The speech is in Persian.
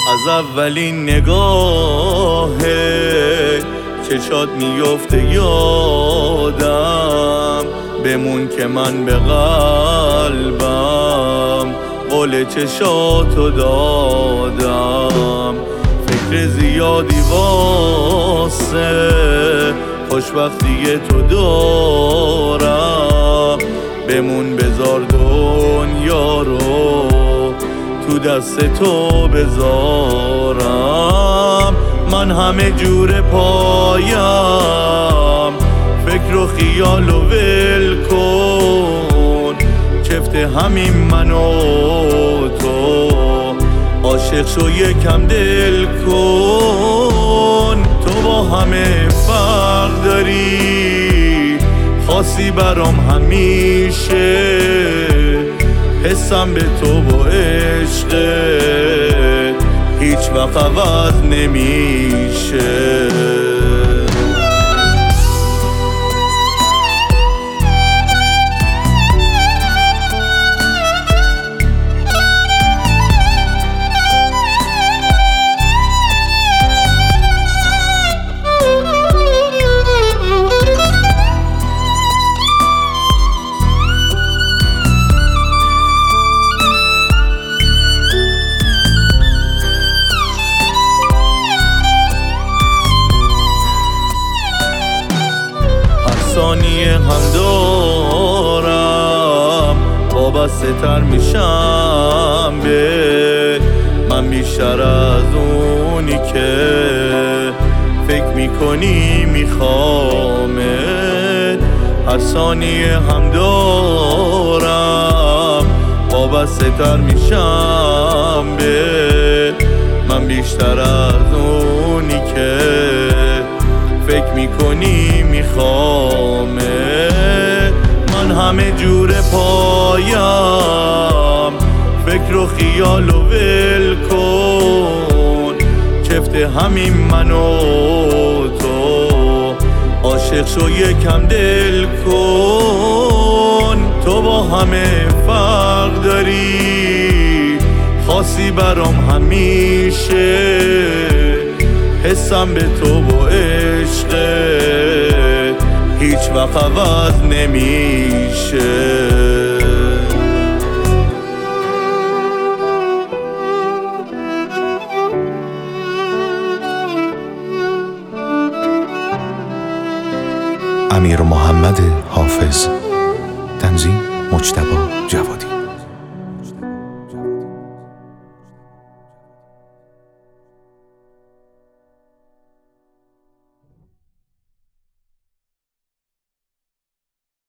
از اولین نگاه چشات میفته یادم، بمون که من به قلبم قول چشاتو دادم. فکر زیادی واسه خوشبختی تو دارم، بمون بذار دنیا رو تو دست تو بذارم. من همه جور پایم فکر و خیال و ول کن، چفت همین من و تو عاشق شو یکم دل کن. تو با همه فرق داری، خاصی برام همیشه، حسم به تو با عشقت هیچ وقت عوض نمیشه. ثانیه هم دارم وابسته تر میشم به من، بیشتر از اونی که فکر میکنی میخوامت. هر ثانیه هم دارم وابسته تر میشم به من، بیشتر از اونی که فکر میکنی میخوامه. من همه جور پایم فکر و خیال و ول کن، چفت همین من و تو عاشق شو یکم دل کن. تو با همه فرق داری، خاصی برام همیشه، حسم به تو با عشقت هیچ وقت عوض نمیشه. امیر محمد حافظ، تنظیم مجتبی جوادی.